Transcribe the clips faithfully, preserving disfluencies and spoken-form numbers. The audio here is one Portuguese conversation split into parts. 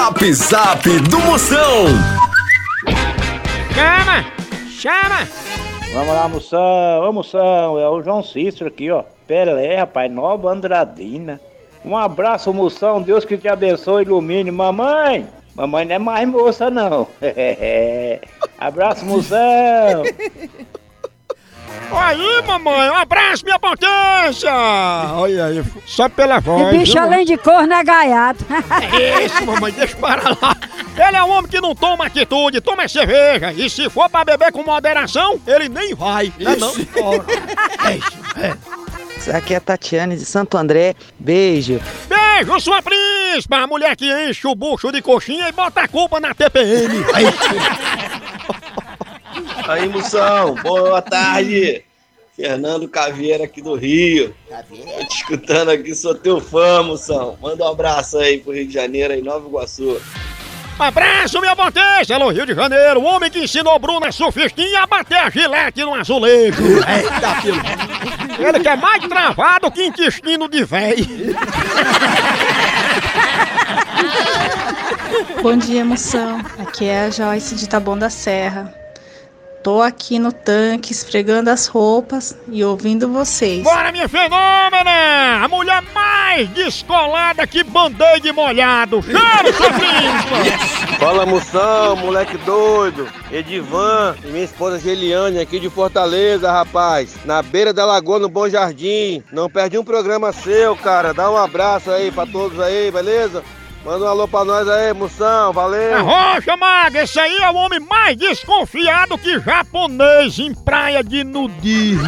Zap Zap do Moção. Chama! Chama! Vamos lá, Moção. Ô, Moção, é o João Cícero aqui, ó. Pelé, rapaz, Nova Andradina. Um abraço, Moção. Deus que te abençoe e ilumine. Mamãe! Mamãe não é mais moça, não. Abraço, Moção. Aí, mamãe, um abraço, minha potência! Olha aí, só pela voz. E bicho, viu? além de corno, é gaiato. É isso, mamãe, deixa para lá. Ele é um homem que não toma atitude, toma cerveja. E se for pra beber com moderação, ele nem vai. Não, é não? É isso, é. Aqui é a Tatiane de Santo André. Beijo. Beijo, sua príncipa! A mulher que enche o bucho de coxinha e bota a culpa na T P M. Aí, aí, Moção, boa tarde. Fernando Caveira aqui do Rio. Tô te escutando aqui, sou teu fã, Moção. Manda um abraço aí pro Rio de Janeiro, aí, Nova Iguaçu. Abraço, minha potência, no Rio de Janeiro. O homem que ensinou Bruna Sufistinha a bater a gilete no azulejo. Eita, filho. Ele que é mais travado que intestino de véi. Bom dia, Moção. Aqui é a Joyce de Taboão da Serra. Tô aqui no tanque esfregando as roupas e ouvindo vocês. Bora, minha fenômena! A mulher mais descolada que band-aid molhado. Chama, sua príncipa! Fala, Moção, moleque doido. Edivan e minha esposa Geliane aqui de Fortaleza, rapaz. Na beira da lagoa, no Bom Jardim. Não perdi um programa seu, cara. Dá um abraço aí pra todos aí, beleza? Manda um alô pra nós aí, Moção, valeu! Arrocha, maga, esse aí é o homem mais desconfiado que japonês em praia de nudismo.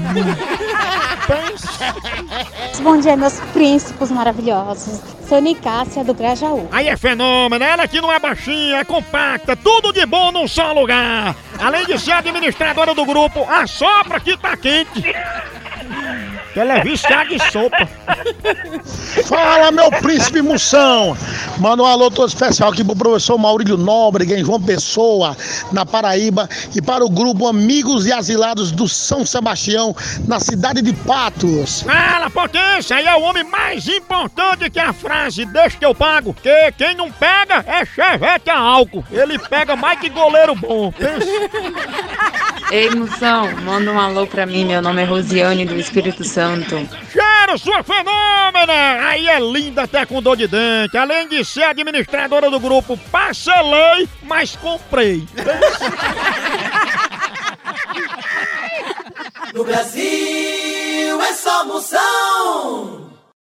Bom dia, meus príncipes maravilhosos. Sou Nicássia do Grajaú. Aí é fenômeno, ela que não é baixinha, é compacta, tudo de bom num só lugar. Além de ser administradora do grupo, a sopra que tá quente. Ela é viciada em sopa. Fala, meu príncipe Moção. Manda um alô todo especial aqui pro professor Maurílio Nóbrega, em João Pessoa, na Paraíba, e para o grupo Amigos e Asilados do São Sebastião, na cidade de Patos. Fala, potência, aí é o homem mais importante que a frase deixa que eu pago, que quem não pega é chevette a álcool. Ele pega mais que goleiro bom. Ei, Moção, manda um alô pra mim, meu nome é Rosiane do Espírito Santo. Cheiro, sua fenômena! Aí é linda até com dor de dente. Além de ser administradora do grupo, parcelei, mas comprei. No Brasil é só Moção.